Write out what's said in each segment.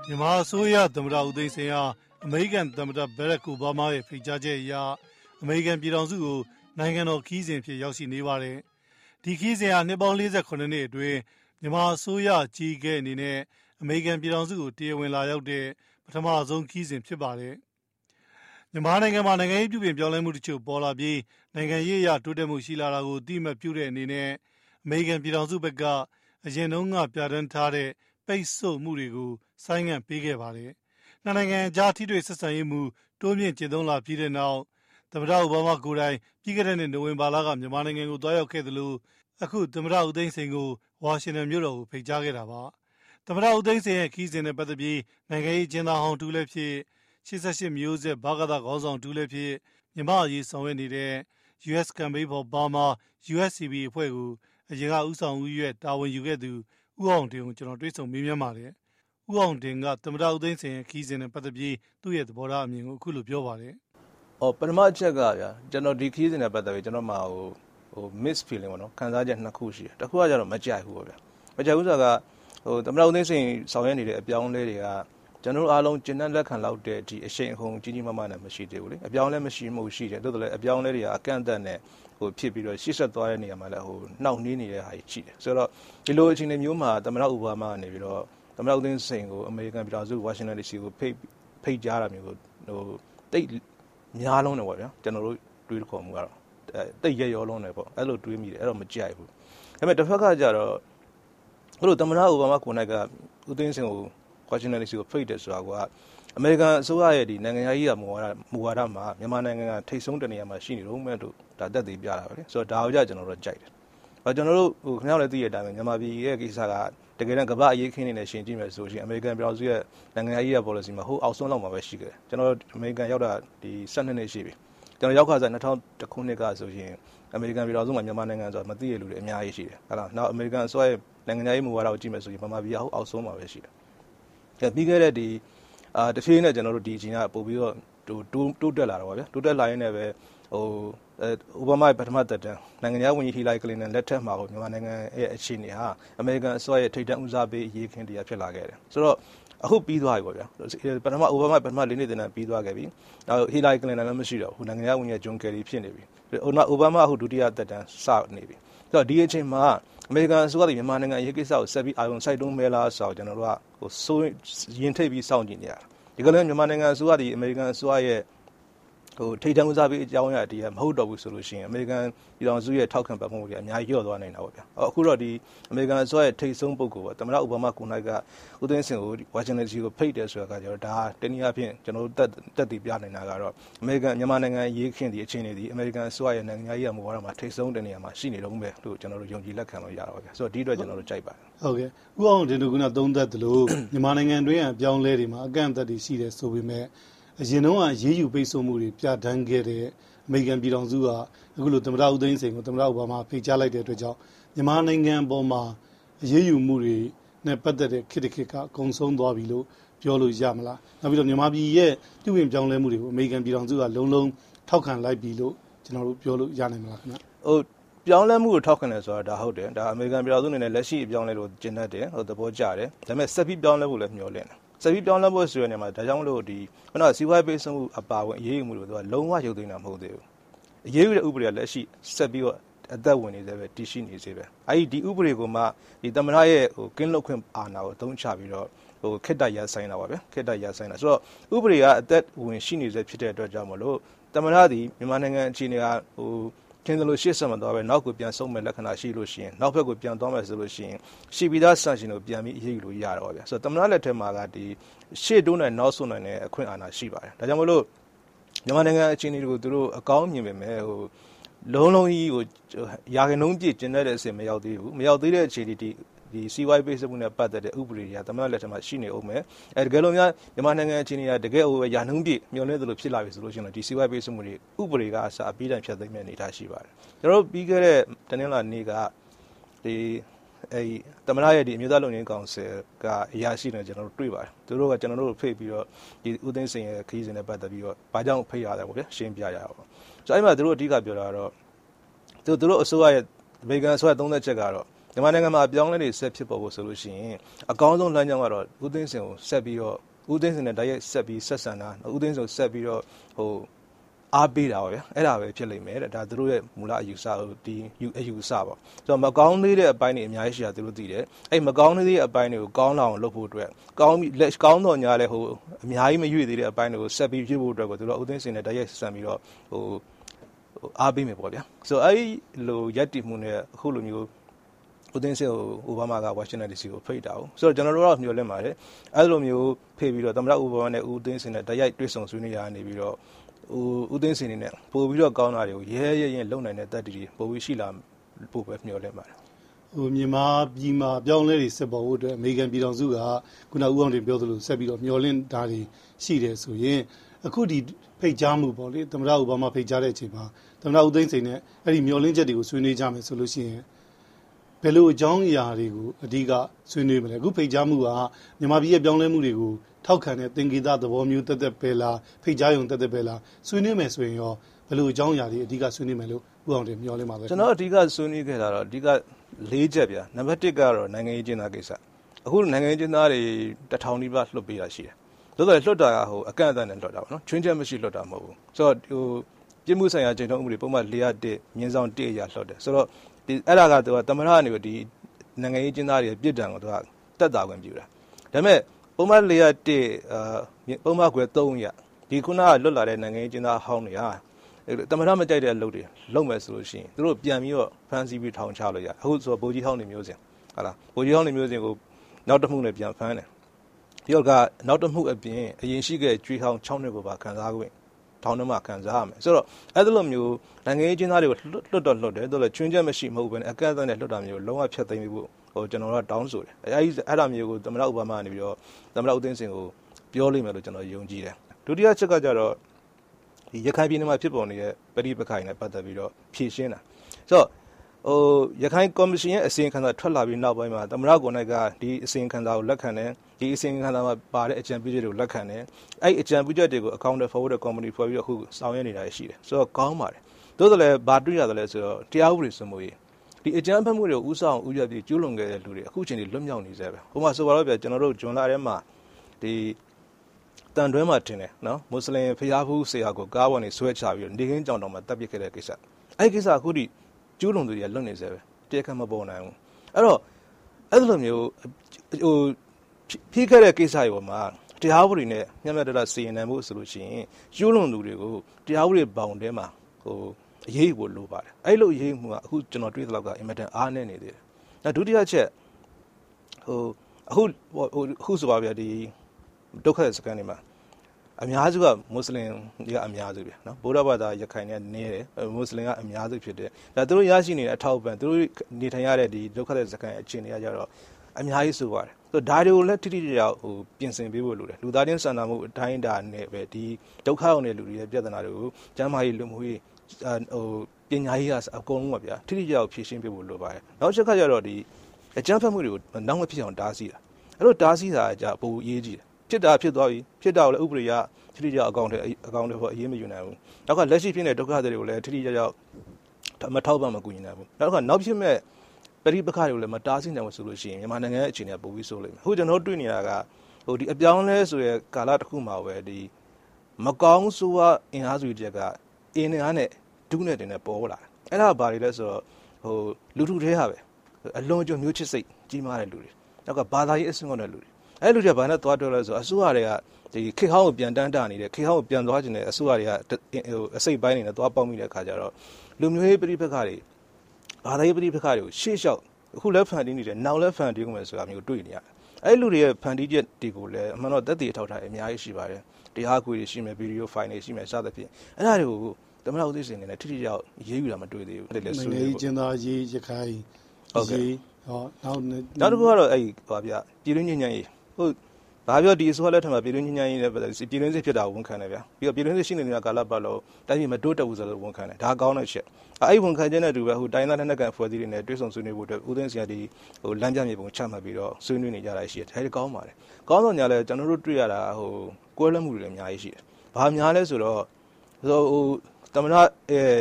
မြန်မာအစိုးရသမ္မတဦးသိန်းစိန်ဟာအမေရိကန်သမ္မတဘရက်အိုဘားမားရဲ့ဖိတ်ကြားချက်အရအမေရိကန်ပြည်ထောင်စုကိုနိုင်ငံတော်ခီးစဉ်ဖြစ်ရောက်ရှိနေပါတယ်။ဒီခီးစဉ်ဟာနှစ်ပေါင်း48နှစ်အတွင်းမြန်မာအစိုးရကြီးကဲအနေနဲ့အမေရိကန်ပြည်ထောင်စုကိုတရားဝင်လာရောက်တဲ့ပထမဆုံးခီးစဉ်ဖြစ်ပါတယ်။မြန်မာနိုင်ငံမှာနိုင်ငံရေးပြုပြင်ပြောင်းလဲမှုတချို့ပေါ်လာပြီးနိုင်ငံရေးအရတိုးတက်မှုရှိလာတာကိုအတိအမှတ်ပြုတဲ့အနေနဲ့အမေရိကန်ပြည်ထောင်စုဘက်ကအရင်တုန်းကပြဋ္ဌာန်းထားတဲ့ပိတ်ဆို့မှုတွေကိုဆိုင်းငံ့ပေးခဲ့ပါတယ်။နှစ်နိုင်ငံကြားထိတွေ့ဆက်ဆံရေးမှုတိုးမြင့်ကျင့်သုံးလာပြီးတဲ့နောက်သမ္မတအိုဘားမားကိုယ်တိုင်ပြီးခဲ့တဲ့နှစ်နိုဝင်ဘာလကမြန်မာနိုင်ငံကိုသွားရောက်ခဲ့သလိုအခုသမ္မတဦးသိန်းစိန်ကိုဝါရှင်တန်မြို့တော်ကိုဖိတ်ကြားခဲ့တာပါ။သမ္မတဦးသိန်းစိန်ရဲ့ခီးစဉ်နဲ့ပတ်သက်ပြီးနိုင်ငံရေးကျင်းသားဟောင်းတူလည်းဖြစ်88မျိုးဆက်ဘာကသခေါင်းဆောင်တူလည်းဖြစ်မြန်မာအရေးဆောင်ရွက်နေတဲ့ US Campaign for Burma USCB အဖွဲ့ကိုအရင်ကဦးဆောင်ဦးရွက်တာဝန်ယူခဲ့သူဦးအောင်တင်ကိုကျွန်တော်တွေ့ဆုံမေးမြန်းပါတယ်။ဦးအောင်တင်ကသမ္မတဦးသိန်းစိန်ရဲ့ခီးစဉ်နဲ့ပတ်သက်ပြီးသူ့ရဲ့သဘောထားအမြင်ကိုအခုလိုပြောပါတယ်။ပထမအချက်ကဗျာကျွန်တော်ဒီခီးစဉ်နဲ့ပတ်သက်ပြီးကျွန်တော်မှmiss feeling ပေါ့နော်ခံစားချက်နှစ်ခုရှိတယ်။တစ်ခုကကျတော့မကြိုက်ဘူးပေါ့ဗျာ။မကြိုက်ဘူးဆိုတာကသမ္မတဦးသိန်းစိန်ဆောင်ရွက်နေတဲ့အပြောင်းအလဲတွေကကျွန်တော်တို့အားလုံးကျဉ်းနှံ့လက်ခံလောက်တဲ့ဒီအရှိန်အဟုန်ကြီးကြီးမားမားနဲ့မရှိသေးဘူးလေ။အပြောင်းလဲမရှိမှုရှိတယ်။သို့တော်လည်းအပြောင်းလဲတွေကအကန့်အသတ်နဲ့ဖြစ်ပြီးတော့ရှေ့ဆက်သွားတဲ့နေရာမှာလည်းနှောင့်နှေးနေတဲ့ဟာရှိတယ်ဆိုတော့ဒီလိုအခြေအနေမျိုးမှာသမ္မတအိုဘားမားကနေပြီးတော့သမ္မတဦးသိန်းစိန်ကိုအမေရိကန်ပြည်ထောင်စုဝါရှင်တန် DC ကိုဖိတ်ကြားတာမျိုးကိုတိတ်များလုံးတယ်ပေါ့ဗျာကျွန်တော်တို့တွေးခေါ်မှုကတော့တိတ်ရရောလုံးတယ်ပေါ့အဲ့လိုတွေးမိတယ်အဲ့တော့မကြိုက်ဘူးဒါပေမဲ့တစ်ဖက်ကကြတော့အဲ့လိုသမ္မတအိုဘားမားကိုယ်၌ကဦးသိန်းစိန်ကိုဝါရှင်တန် DC ကိုဖိတ်တယ်ဆိုတာကအမေရိကန်အစိုးရရဲ့ဒီနိုင်ငံရေးမူဝါဒမှာမြန်မာနိုင်ငံကထိတ်ဆုံးတနေရာမှာရှိနေတော့မဲ့တို့ဒါတက်သေးပြတာပဲလေဆိုတော့ဒါကိုကျွန်တော်တို့ကြိုက်တယ်။ကျွန်တော်တို့ခင်ဗျားလည်းသိတဲ့အတိုင်းပဲမြန်မာပြည်ရဲ့ကိစ္စကတကယ်တမ်းကမ္ဘာအရေးခင်းနေတဲ့ရှင်ကြည့်မယ်ဆိုရင်အမေရိကန်ပြည်ထောင်စုရဲ့နိုင်ငံရေး policy မှာဟိုအောက်ဆုံးလောက်မှာပဲရှိခဲ့တယ်။ကျွန်တော်အမေရိကန်ရောက်တာဒီ12နှစ်ရှိပြီ။ကျွန်တော်ရောက်ခါစား2000ခုနှစ်ကဆိုရင်အမေရိကန်ပြည်ထောင်စုမှာမြန်မာနိုင်ငံဆိုတာမသိရလူတွေအများကြီးရှိတယ်။ဟုတ်လား။နောက်အမေရိကန်အစိုးရရဲ့နိုင်ငံရေးမူဝါဒကိုကြည့်မယ်ဆိုရင်မြန်မာပြည်ကဟိုအောက်ဆုံးမှာပဲရှိတယ်။ပြီးခဲ့တဲ့ဒီတဖြည်းနဲ့ကျွန်တော်တို့ဒီအချိန်ကပို့ပြီးတော့တိုးတက်လာတော့ဗျာတိုးတက်လာရင်းနဲ့ပဲအိုဘားမားပထမသက်တမ်းနိုင်ငံရေးဝန်ကြီးဟီလာရီကလင်တန်လက်ထက်မှာမြန်မာနိုင်ငံရဲ့အခြေအနေဟာအမေရိကန်အစိုးရရဲ့ထိပ်တန်းဦးစားပေးအရေးခင်းတရားဖြစ်လာခဲ့တယ်ဆိုတော့အခုပြီးသွားပြီပေါ့ဗျာပထမအိုဘားမားပထမ၄နှစ်တန်းပြီးသွားခဲ့ပြီနောက်ဟီလာရီကလင်တန်လည်းမရှိတော့ဘူးနိုင်ငံရေးဝန်ကြီးဂျွန်ကယ်ရီဖြစ်နေပြီအိုဘားမားအခုဒုတိယသက်တမ်းစနေပြီဆိုတော့ဒီအချိန်မှာအမေရိကန်အစိုးရကမြန်မာနိုင်ငံအရေးကိစ္စကိုဆက်ပြီးအာရုံစိုက်တုံးမဲလားဆိုတော့ကျွန်တော်တို့ကစိုးရင်ထိပ်ပြီးစောင့်ကြည့်နေရတာဒီကနေ့မြန်မာနိုင်ငံအစိုးရအမေရိကန်အစိုးရရဲ့ထိပ်တန်းဦးစားပေးအကြောင်းအရာတည်းမဟုတ်တော့ဘူးဆိုလို့ရှိရင်အမေရိကန်ပြည်ထောင်စုရဲ့ထောက်ခံပတ်မှုတွေအများကြီးလျော့သွားနိုင်တာပေါ့ဗျာအခုတော့ဒီအမေရိကန်အစိုးရရဲ့ထိပ်ဆုံးပုဂ္ဂိုလ်သမ္မတအိုဘားမားကိုယ်၌ကဦးသိန်းစိန်ကိုဝါရှင်တန် DC ကိုဖိတ်တယ်ဆိုတာကကျတော့ဒါတနည်းအားဖြင့်ကျွန်တော်တို့တက်တည်ပြနိုင်တာကတော့အမေရိကန်မြန်မာနိုင်ငံရေးခင်းဒီအခြေအနေဒီအမေရိကန်အစိုးရရဲ့နိုင်ငံရေးမူဝါဒမှာထိပ်ဆုံးတဲ့နေရာမှာရှိနေတော့မယ်လို့ကျွန်တော်တို့ယုံကြည်လက်ခံလို့ရတာပါဗျာဆိုတော့ဒီအတွက်ကျွန်တော်တို့ကြိုက်ပါတယ်ဟုတ်ကဲ့ဥအောင်တင်တို့ကသုံးသက်သလိုမြန်မာနိုင်ငံတွင်းအပြောင်းလဲတွေမှာအကန့်အသတ်တွေရှိတယ်ဆိုပေမဲ့အရင်တုန်းကရေးယူပိတ်ဆို့မှုတွေပြဋ္ဌာန်းခဲ့တဲ့အမေရိကန်ပြည်ထောင်စုကအခုလိုသမ္မတဦးသိန်းစိန်ကိုသမ္မတအိုဘားမားဖိတ်ကြားလိုက်တဲ့အတွက်ကြောင့်မြန်မာနိုင်ငံပေါ်မှာအရေးယူမှုတွေနဲ့ပတ်သက်တဲ့ခေတ်ကအကုန်ဆုံးသွားပြီလို့ပြောလို့ရမလားနောက်ပြီးတော့မြန်မာပြည်ရဲ့ပြုပြင်ပြောင်းလဲမှုတွေကိုအမေရိကန်ပြည်ထောင်စုကလုံးထောက်ခံလိုက်ပြီလို့ကျွန်တော်တို့ပြောလို့ရနိုင်မလားခင်ဗျပြောင်းလဲမှုကိုထောက်ခံတယ်ဆိုတာဒါဟုတ်တယ်ဒါအမေရိကန်ပြည်ထောင်စုအနေနဲ့လက်ရှိအပြောင်းလဲလို့ကျင့်တတ်တယ်သဘောကျတယ်ဒါပေမဲ့ဆက်ပြီးပြောင်းလဲဖို့လည်းမျှော်လင့်တယ်ဆက်ပြီးပြောင်းလဲဖို့ဆိုတဲ့နေရာမှာဒါကြောင့်မလို့ဒီခုနကစီးပွားရေးပေးစမှုအပါဝင်အရေးယူမှုတွေတော့လုံးဝရုပ်သိမ်းတာမဟုတ်သေးဘူးအရေးယူတဲ့ဥပဒေကလက်ရှိဆက်ပြီးတော့အသက်ဝင်နေသေးပဲတည်ရှိနေသေးပဲအဲဒီဥပဒေကိုမှဒီသမ္မတရဲ့ကင်းလွတ်ခွင့်အာဏာကိုသုံးချပြီးတော့ခေတ္တရပ်ဆိုင်းတာပါဗျာခေတ္တရပ်ဆိုင်းတာဆိုတော့ဥပဒေကအသက်ဝင်ရှိနေသေးဖြစ်တဲ့အတွက်ကြောင့်မလို့သမ္မတဒီမြန်မာနိုင်ငံအခြေအနေကကျင်းတယ်လို့ရှေ့ဆက်မသွားပဲနောက်ကိုပြန်ဆုံးမဲ့လက္ခဏာရှိလို့ရှိရင်နောက်ဘက်ကိုပြန်သွားမယ်ဆိုလို့ရှိရင်ရှီပီသားဆန့်ရှင်တို့ပြန်ပြီးအရေးယူလို့ရတော့ပါဗျာဆိုတော့သမ္မတလက်ထက်မှာကဒီရှေ့တိုးနဲ့နောက်ဆုတ်နိုင်တဲ့အခွင့်အာဏာရှိပါတယ်ဒါကြောင့်မလို့မြန်မာနိုင်ငံအခြေအနေတွေကိုသူတို့အကောင်းမြင်ပေမဲ့လုံးကြီးရာခိုင်နှုန်းပြည့်ကျင်းတဲ့အဆင့်မရောက်သေးဘူးမရောက်သေးတဲ့အခြေအနေဒီစီဝိုင်းပေးစမှုနဲ့ပတ်သက်တဲ့ဥပဒေတွေကသမ္မတလက်ထက်မှာရှိနေအောင်မယ်တကယ်လို့များမြန်မာနိုင်ငံအခြေအနေကတကယ်ရာနှုန်းပြည့်မျှော်လင့်သလိုဖြစ်လာပြီဆိုလို့ရှိရင်ဒီစီဝိုင်းပေးစမှုတွေဥပဒေကအစအပြီးတိုင်ဖြတ်သိမ်းမဲ့အနေထားရှိပါတယ်ကျွန်တော်တို့ပြီးခဲ့တဲ့တနင်္လာနေ့ကဒီသမ္မတရဲ့ဒီအမျိုးသားလုံခြုံရေးကောင်စီကအရာရှိနေကျွန်တော်တို့တွေ့ပါတယ်သူတို့ကကျွန်တော်တို့ဖိတ်ပြီးတော့ဒီဦးသိန်းစိန်ရဲ့ခရီးစဉ်နဲ့ပတ်သက်ပြီးတော့ဘာကြောင့်ဖိတ်ရတယ်ပေါ့ဗျာရှင်းပြရအောင်ဆိုအဲ့မှာသူတို့အဓိကပြောတာကတော့သူတို့အစိုးရရဲ့အမေရိကန်အစိုးရသုံးသက်ချက်ကတော့မြန်မာနိုင်ငံမှာအပြောင်းလဲတွေဆက်ဖြစ်ပေါ်ဖို့ဆိုလို့ရှိရင်အကောင်းဆုံးလမ်းကြောင်းကတော့ဦးသိန်းစိန်ကိုဆက်ပြီးတော့ဦးသိန်းစိန်နဲ့တိုက်ရိုက်ဆက်ပြီးဆက်ဆံတာဦးသိန်းစိန်ကိုဆက်ပြီးတော့အားပေးတာပါဗျာအဲ့ဒါပဲဖြစ်လိမ့်မယ်တဲ့ဒါသူတို့ရဲ့မူလအယူဆဒီအယူဆပါဆိုတော့မကောင်းသေးတဲ့အပိုင်းတွေအများကြီးရှိတာသူတို့သိတယ်အဲ့မကောင်းသေးတဲ့အပိုင်းတွေကိုကောင်းလာအောင်လုပ်ဖို့အတွက်ကောင်းတော့ညာလဲအများကြီးမရွေ့သေးတဲ့အပိုင်းတွေကိုဆက်ပြီးပြဖို့အတွက်ကိုသူတို့ဦးသိန်းစိန်နဲ့တိုက်ရိုက်ဆက်ပြီးတော့အားပေးမယ်ပေါ့ဗျာဆိုတော့အဲ့လိုရက်တည်မှုနဲ့အခုလိုမျိုးဦးသိန်းစိန်ကိုအိုဘားမားကဝါရှင်တန်ဒီစီကိုဖိတ်တာ哦ဆိုတော့ကျွန်တော်တို့ကမျှော်လင့်ပါတယ်အဲ့လိုမျိုးဖိတ်ပြီးတော့သမ္မတအိုဘားမားနဲ့ဦးသိန်းစိန်နဲ့တိုက်ရိုက်တွေ့ဆုံဆွေးနွေးရနေပြီးတော့ဦးသိန်းစိန်နေနဲ့ပို့ပြီးတော့ကောင်းတာတွေကိုရဲလုံနိုင်တဲ့တက်တီတွေပို့ပြီးရှိလာပို့ပဲမျှော်လင့်ပါတယ်မြန်မာပြည်မှာပြောင်းလဲတွေဆက်ပေါ်ဖို့အတွက်အမေရိကန်ပြည်ထောင်စုကခုနဦးအောင်တင်ပြောသလိုဆက်ပြီးတော့မျှော်လင့်တာတွေရှိတယ်ဆိုရင်အခုဒီဖိတ်ကြားမှုပေါ့လေသမ္မတအိုဘားမားဖိတ်ကြားတဲ့အချိန်မှာသမ္မတဦးသိန်းစိန်နဲ့အဲ့ဒီမျှော်လင့်ချက်တွေကိုဆွေးနွေးကြမယ်ဆိုလို့ရှိရင်ဘယ်လိုအကြောင်းအရာတွေကိုအဓိကဆွေးနွေးမလဲအခုဖိတ်ကြားမှုကမြန်မာပြည်ရဲ့ပြောင်းလဲမှုတွေကိုထောက်ခံတဲ့သင်္ကေတသဘောမျိုးတက်ပဲလားဖိတ်ကြားရုံတက်ပဲလားဆွေးနွေးမယ်ဆိုရင်ရောဘယ်လိုအကြောင်းအရာတွေအဓိကဆွေးနွေးမယ်လို့ဦးအောင်တင်မျှော်လင့်ပါလဲကျွန်တော်အဓိကဆွေးနွေးခဲ့တာတော့အဓိက၄ချက်ဗျာနံပါတ်1ကတော့နိုင်ငံရေးကျင်းသားကိစ္စအခုနိုင်ငံရေးကျင်းသားတွေ1000နီးပါးလွှတ်ပေးတာရှိတယ်သို့တော်လွှတ်တာကအကန့်အသတ်နဲ့လွှတ်တာပေါ့နော်ချွင်းချက်မရှိလွှတ်တာမဟုတ်ဘူးဆိုတော့ပြည်မှုဆိုင်ရာကျင့်ထုံးဥပဒေပုံမှန်401မြင်းဆောင်1အရာလွှတ်တယ်ဆိုတော့အဲ့ဒါကသူကသမ္မတကနေဒီနိုင်ငံရေးကျင်းသားတွေပြစ်ဒဏ်ကိုသူကတက်တာဝင်ပြူတာဒါပေမဲ့ပုံမှန်401ပုံမှန်ခွဲ3ရဒီခုနကလွတ်လာတဲ့နိုင်ငံရေးကျင်းသားဟောင်းတွေဟာသမ္မတမကြိုက်တဲ့အလုပ်တွေလုပ်မယ်ဆိုလို့ရှိရင်သူတို့ပြန်ပြီးတော့ဖမ်းဆီးပြီးထောင်ချလို့ရအခုဆိုဗိုလ်ကြီးဟောင်းတွေမျိုးစင်ဟုတ်လားဗိုလ်ကြီးဟောင်းတွေမျိုးစင်ကိုနောက်တစ်မှုနဲ့ပြန်ဖမ်းတယ်ဒီတော့ကနောက်တစ်မှုအပြင်အရင်ရှိခဲ့ကျွေးဟောင်း6နှစ်ကိုပါခံစားခွင့်ထောင်ထဲမှာခံစားရမယ်ဆိုတော့အဲ့လိုမျိုးနိုင်ငံရေးကျင်းသားတွေကိုလွတ်တယ်တို့လည်းချွင်းချက်မရှိမဟုတ်ဘဲအကန့်အသတ်နဲ့လွတ်တာမျိုးလုံးဝဖျက်သိမ်းပြီးဖို့ကျွန်တော်တို့တောင်းဆိုတယ်အဲ့ဒါမျိုးကိုသမ္မတအိုဘားမားကနေပြီးတော့သမ္မတဦးသိန်းစိန်ကိုပြောလိမ့်မယ်လို့ကျွန်တော်ယုံကြည်တယ်ဒုတိယချက်ကကြတော့ဒီရခိုင်ပြည်နယ်မှာဖြစ်ပေါ်နေတဲ့ပဋိပက္ခတွေနဲ့ပတ်သက်ပြီးတော့ဖြေရှင်းတာဆိုတော့ရခိုင်ကော်မရှင်ရဲ့အစီရင်ခံစာထွက်လာပြီးနောက်ပိုင်းမှာသမ္မတကိုယ်တိုင်ကဒီအစီရင်ခံစာကိုလက်ခံတယ်ဒီအစီရင်ခံစာမှာပါတဲ့အကြံပြုချက်တွေကိုလက်ခံတယ်အဲ့အကြံပြုချက်တွေကို account forward company ဖွဲ့ပြီးတော့အခုဆောင်ရွက်နေတာရှိတယ်ဆိုတော့ကောင်းပါတယ်သို့တော်လည်းဘာတွေ့ရတယ်လဲဆိုတော့တရားဥပဒေစိုးမိုးရေးဒီအကြမ်းဖက်မှုတွေကိုဥဆောင်ဥရပြီးကျူးလွန်ခဲ့တဲ့လူတွေအခုချိန်ထိလွတ်မြောက်နေကြပဲဟိုမှာဆိုပါတော့ပြကျွန်တော်တို့ဂျွန်လာထဲမှာဒီတန်တွဲမှာတင်တယ်နော်မွတ်စလင်ဖျားဖူးဆရာကိုကားပေါ်နေဆွဲချပြီးတော့နေခင်းကြောင်တောင်မှာတပ်ပစ်ခဲ့တဲ့ကိစ္စအဲ့ကိစ္စအခုထိကျူးလွန်သူတွေကလွတ်နေကြပဲတရားခံမပေါ်နိုင်ဘူးအဲ့တော့အဲ့လိုမျိုးဖြေးခဲ့တဲ့ကိစ္စတွေပေါ်မှာတရားဥပဒေနဲ့မျှမျှတတစီရင်နိုင်မှုဆိုလို့ရှိရင်ကျူးလွန်သူတွေကိုတရားဥပဒေဘောင်ထဲမှာအရေးဖို့လိုပါတယ်အဲ့လိုအရေးမှုကအခုကျွန်တော်တွေ့တဲ့လောက်ကအင်မတန်အားနည်းနေသေးတယ်နောက်ဒုတိယချက်အခုဆိုပါဗျာဒီဒုက္ခစကန်တွေမှာအများစုကမွတ်စလင်တွေကအများစုပဲနော်ဗုဒ္ဓဘာသာရခိုင်နဲ့နေတယ်မွတ်စလင်ကအများစုဖြစ်တယ်ဒါသူတို့ရရှိနေတဲ့အထောက်အပံ့သူတို့နေထိုင်ရတဲ့ဒီဒုက္ခစကန်အခြေအနေကကြတော့အများကြီးဆိုပါတယ်ဆိုတော့ဒါတွေကိုလည်းတိတိကျကျပြင်ဆင်ပေးဖို့လိုတယ်လူသားချင်းစာနာမှုအတိုင်းအတာနဲ့ပဲဒီဒုက္ခရောက်နေတဲ့လူတွေရဲ့ပြဿနာတွေကိုကျန်းမာရေးလူမှုရေးပညာရေးအကုန်လုံးပါဗျာတိတိကျကျဖြေရှင်းပေးဖို့လိုပါတယ်နောက်တစ်ခါကျတော့ဒီအကြမ်းဖက်မှုတွေကိုနောက်မဖြစ်အောင်တားဆီးတာအဲ့လိုတားဆီးတာကပိုအရေးကြီးတယ်ဖြစ်တာဖြစ်သွားပြီဖြစ်တာကိုလည်းဥပဒေရတိတိကျကျအကောင့်တွေအရေးမယူနိုင်ဘူးနောက်ကလက်ရှိဖြစ်နေတဲ့ဒုက္ခတွေကိုလည်းတိတိကျကျမထောက်ပံ့မကူညီနိုင်ဘူးနောက်ဖြစ်မဲ့ပရိပက္ခတွေကိုလည်းမတားဆီးနိုင်ဘူးဆိုလို့ရှိရင်မြန်မာနိုင်ငံရဲ့အခြေအနေကပိုပြီးဆိုးလိမ့်မယ်အခုကျွန်တော်တွေ့နေတာကဒီအပြောင်းလဲဆိုရဲကာလတစ်ခုမှာပဲဒီမကောင်းဆိုးဝါးအင်အားစုတွေကအင်းအားနဲ့ဒုနဲ့တင်နဲ့ပေါ်လာတယ်အဲ့ဒါဘာတွေလဲဆိုတော့လူထုထဲဟာပဲအလွန်ကြုံမျိုးချစ်စိတ်ကြီးမားတဲ့လူတွေနောက်ကဘာသာရေးအစွန်းကုန်တဲ့လူတွေအဲ့လူတွေဘာနဲ့သွားပြောလဲဆိုအစိုးရတွေကဒီခေတ်ဟောင်းကိုပြန်တန်းတာနေတဲ့ခေတ်ဟောင်းကိုပြန်သွားခြင်းနဲ့အစိုးရတွေကအစိတ်ပိုင်းနေနဲ့သွားပေါက်မိတဲ့အခါကျတော့လူမျိုးရေးပဋိပက္ခတွေဘာသာရေးပဋိပက္ခတွေကိုရှေ့လျှောက်အခုလည်းဖန်တီးနေတယ်နောက်လည်းဖန်တီးကုန်မယ်ဆိုတာမျိုးတွေ့နေရတယ်အဲ့လူတွေရဲ့ဖန်တီးချက်တွေကိုလည်းအမှန်တော့သက်သေအထောက်ထားအများကြီးရှိပါတယ်တရားခွေတွေရှိမယ်ဗီဒီယိုဖိုင်တွေရှိမယ်စသဖြင့်အဲ့ဒါတွေကိုသမ္မတဦးသိန်းစိန်နဲ့ထိထိရောက်ရေးယူတာမတွေ့သေးဘူး။နိုင်ငံရေးကျင်းသားရေးရခိုင်ဟုတ်ကဲ့နောက်တစ်ခုကတော့အဲ့ဟောဗျပြည်တွင်းညဉ့်ညံ့ရေးဟုတ်ဘာပြောဒီအစိုးရလက်ထက်မှာပြည်တွင်းညဉ့်ညံ့ရေးနဲ့ပြည်တွင်းစစ်ဖြစ်တာဝန်ခံတယ်ဗျာပြီးတော့ပြည်တွင်းစစ်ရှိနေတဲ့ကာလပတ်လုံးတိုင်းပြည်မှာတိုးတက်ဘူးဆိုတော့ဝန်ခံတယ်ဒါကောင်းတဲ့ချက်အဲ့ဝန်ခံချက်နဲ့တူပဲဟိုတိုင်းသားလက်နက်ကန်ဖွဲ့စည်းတွေနဲ့တွဲဆောင်ဆွေးနွေးဖို့အတွက်ဦးသိန်းစိန်ကဒီလမ်းပြမြေပုံချမှတ်ပြီးတော့ဆွေးနွေးနေကြတာရှိတယ်ဒါကောင်းပါတယ်ကောင်းတော့ညာလဲကျွန်တော်တို့တွေ့ရတာကွဲလွဲမှုတွေလည်းအများကြီးရှိတယ်ဘာများလဲဆိုတော့သမ္မတ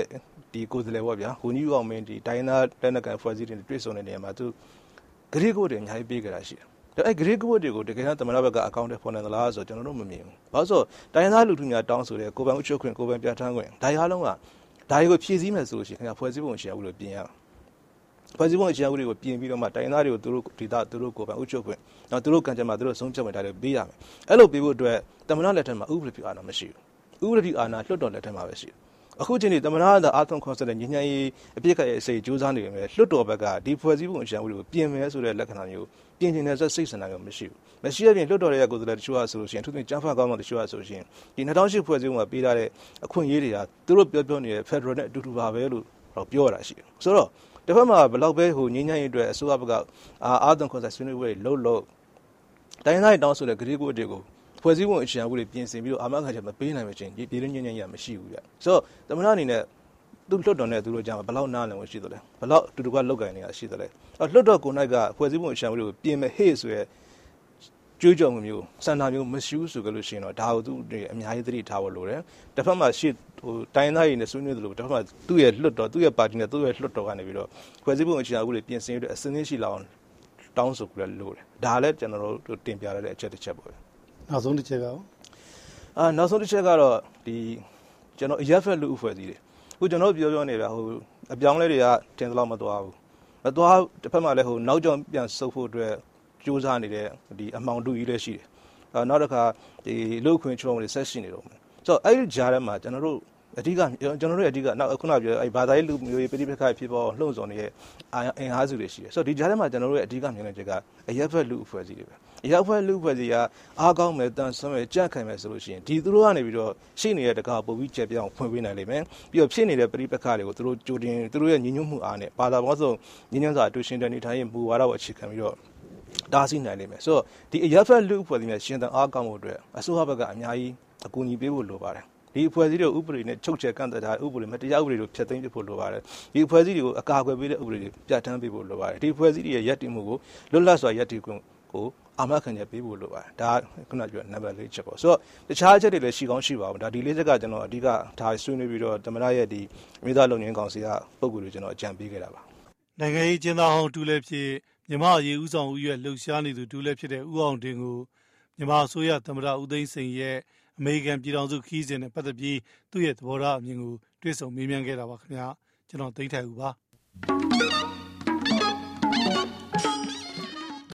ဒီကိုယ်စားလှယ်ပေါ့ဗျာဝန်ကြီးအောင်မင်းဒီတိုင်းသားလက်နက်ကန်ဖွဲ့စည်းတွေတွေ့ဆုံတဲ့နေရာမှာသူဂရိကဝတ်တွေအများကြီးပေးကြတာရှိတယ်အဲ့ဂရိကဝတ်တွေကိုတကယ်တမ်းသမ္မတဘက်ကအကောင့်ထဲပေါ်နေသလားဆိုတော့ကျွန်တော်တို့မမြင်ဘူးဘာလို့ဆိုတိုင်းသားလူထုများတောင်းဆိုတဲ့ကိုယ်ပိုင်ဥချုပ်ခွင့်ကိုယ်ပိုင်ပြဋ္ဌာန်းခွင့်ဒါအားလုံးကဒါတွေကိုဖြည့်ဆည်းမယ်ဆိုလို့ရှိရင်ခင်ဗျာဖွဲ့စည်းပုံအခြေအုပ်လို့ပြင်ရဖွဲ့စည်းပုံအခြေအုပ်တွေကိုပြင်ပြီးတော့မှတိုင်းသားတွေကိုသူတို့ဒေသသူတို့ကိုယ်ပိုင်ဥချုပ်ခွင့်နောက်သူတို့ကံကြမ္မာသူတို့ဆုံးဖြတ်မယ်ဒါတွေပေးရမယ်အဲ့လိုပေးဖို့အတွက်သမ္မတလက်ထက်မှာဥပဒေပြုအာဏာမရှိဘူးဥပဒေပြုအာဏာလွှတ်တော်လက်ထက်မှာပဲရှိတယ်အခုချိန်ဒီသမ္မတကအာသွန်ခေါ်ဆက်တဲ့ညဉ့်ညံ့ရေးအပြစ်ကရဲ့အစိတ်ကြိုးစားနေတယ်လွှတ်တော်ဘက်ကဒီဖွဲ့စည်းပုံအခြေအုပ်တွေကိုပြင်မယ်ဆိုတဲ့လက္ခဏာမျိုးပြင်နေတဲ့စိတ်ဆန္ဒမျိုးမရှိဘူးမရှိတဲ့ပြင်လွှတ်တော်ရဲ့ကိုယ်စားလှယ်တချို့ကဆိုလို့ရှိရင်သူတို့ကြားဖတ်ကောင်းမှတချို့ကဆိုရှင်ဒီ2008ဖွဲ့စည်းပုံမှာပေးထားတဲ့အခွင့်အရေးတွေကသူတို့ပြောနေတဲ့ Federal နဲ့အတူတူပါပဲလို့ပြောရတာရှိတယ်ဆိုတော့တစ်ဖက်မှာဘလောက်ပဲဟိုညဉ့်ညံ့ရေးအတွက်အစိုးရဘက်ကအာသွန်ခေါ်ဆက်ဆွေးနွေးပွဲတွေလှုပ်တိုင်းသားတောင်းဆိုတဲ့ဂရိကိုတွေကိုဖွဲ့စည်းပုံအခြေအုပ်တွေပြင်ဆင်ပြီးတော့အာမခံချက်မပေးနိုင်မချင်းပြည်တွင်းညဉ့်ညံ့ရမရှိဘူးဗျဆိုတော့သမ္မတအနေနဲ့သူလွှတ်တော်နဲ့သူတို့ကြားမှာဘလောက်နားလည်ဝင်ရှိသလဲဘလောက်တူတူကလောက်ကန်နေတာရှိသလဲလွှတ်တော်ကိုနိုင်ကဖွဲ့စည်းပုံအခြေအုပ်တွေကိုပြင်မဲ့ဟေ့ဆိုရဲကြွေးကြော်မှုမျိုးစံနာမျိုးမရှိဘူးဆိုကြလို့ရှိရင်တော့ဒါကိုသူတွေအများကြီးသတိထားဖို့လိုတယ်တစ်ဖက်မှာရှေ့ဟိုတိုင်းသားတွေနဲ့ဆွေးနွေးသလိုတစ်ဖက်မှာသူ့ရဲ့လွှတ်တော်သူ့ရဲ့ပါတီနဲ့သူ့ရဲ့လွှတ်တော်ကနေပြီးတော့ဖွဲ့စည်းပုံအခြေအုပ်တွေပြင်ဆင်ရတဲ့အစင်းင်းရှိလာအောင်တောင်းဆိုကြလို့လိုတယ်ဒါလည်းကျွန်တော်တို့တင်ပြရတဲ့အချက်တစ်ချက်ပေါ့နောက်ဆုံးတစ်ချက်ကတော့နောက်ဆုံးတစ်ချက်ကတော့ဒီကျွန်တော်ရက်ဖက်လူအဖွဲ့အစည်းတွေအခုကျွန်တော်ပြောနေတာဟိုအပြောင်းလဲတွေကတင်သလောက်မသွားဘူးမသွားတစ်ဖက်မှာလည်းဟိုနောက်ကျောင်းပြန်ဆုပ်ဖို့အတွက်ကြိုးစားနေတဲ့ဒီအမောင်တူကြီးလည်းရှိတယ်နောက်တစ်ခါဒီလူခွင့်ချုံတွေဆက်ရှိနေတော့မယ်ဆိုတော့အဲ့ဒီဂျားထဲမှာကျွန်တော်တို့အဓိကနောက်ခုနပြောအဲ့ဘာသာရေးလူမျိုးရေးပြည်ပခါဖြစ်ပေါ်လှုံ့ဆော်နေတဲ့အင်အားစုတွေရှိတယ်ဆိုတော့ဒီဂျားထဲမှာကျွန်တော်တို့ရဲ့အဓိကမြင်တဲ့ချက်ကအရက်ဖက်လူအဖွဲ့အစည်းတွေပဲအရက်ဖက်လူအဖွဲ့အစည်းကအားကောင်းမယ်တန်ဆွမ်းမယ်ကြန့်ခိုင်မယ်ဆိုလို့ရှိရင်ဒီသူတို့ကနေပြီးတော့ရှိနေတဲ့တကားပုံပြီးချက်ပြောင်းဖွင့်ပေးနိုင်လိမ့်မယ်ပြီးတော့ဖြစ်နေတဲ့ပြည်ပခါတွေကိုသူတို့ကြိုတင်သူတို့ရဲ့ညီညွတ်မှုအားနဲ့ဘာသာပေါင်းစုံညီညွတ်စွာအတူရှင်တဲ့နေထိုင်ရေးမူဝါဒကိုအခြေခံပြီးတော့တားဆီးနိုင်လိမ့်မယ်ဆိုတော့ဒီအရက်ဖက်လူအဖွဲ့အစည်းနဲ့ရှင်သန်အားကောင်းမှုအတွက်အစိုးရဘက်ကအများကြီးအကူအညီပေးဖို့လိုပါတယ်ဒီအဖွဲ့အစည်းတွေဥပဒေနဲ့ချုပ်ချယ်ကန့်သတ်ထားဥပဒေမတရားဥပဒေတို့ဖျက်သိမ်းဖို့လိုပါတယ်ဒီအဖွဲ့အစည်းတွေကိုအကာအကွယ်ပေးတဲ့ဥပဒေတွေပြဋ္ဌာန်းပေးဖို့လိုပါတယ်ဒီအဖွဲ့အစည်းတွေရဲ့ရည်တည်မှုကိုလွတ်လပ်စွာရည်တည်ခွင့်ကိုအာမခံချက်ပေးဖို့လိုပါတယ်ဒါခုနပြောနံပါတ်၄ချက်ပေါ့ဆိုတော့တခြားအချက်တွေလည်းရှိကောင်းရှိပါဘူးဒါဒီ၄ချက်ကကျွန်တော်အဓိကဒါဆွေးနွေးပြီးတော့သမ္မတရဲ့ဒီမိသားလုံငင်းကောင်စီကပုံကူတွေကျွန်တော်အကြံပေးခဲ့တာပါနိုင်ငံရေးကျင်းသားဟောင်းတူလည်းဖြစ်မြန်မာရေးဦးဆောင်ဦးရွက်လှုပ်ရှားနေသူတူလည်းဖြစ်တဲ့ဦးအောင်တင်ကိုမြန်မာအစိုးရသမ္မတဦးသိန်းစိန်ရဲ့အမေရိကန်ပြည်ထောင်စုခီးစဉ်နဲ့ပတ်သက်ပြီးသူ့ရဲ့သဘောထားအမြင်ကိုတွေ့ဆုံမေးမြန်းခဲ့တာပါခင်ဗျာကျွန်တော်သိထိုက်ဦးပါ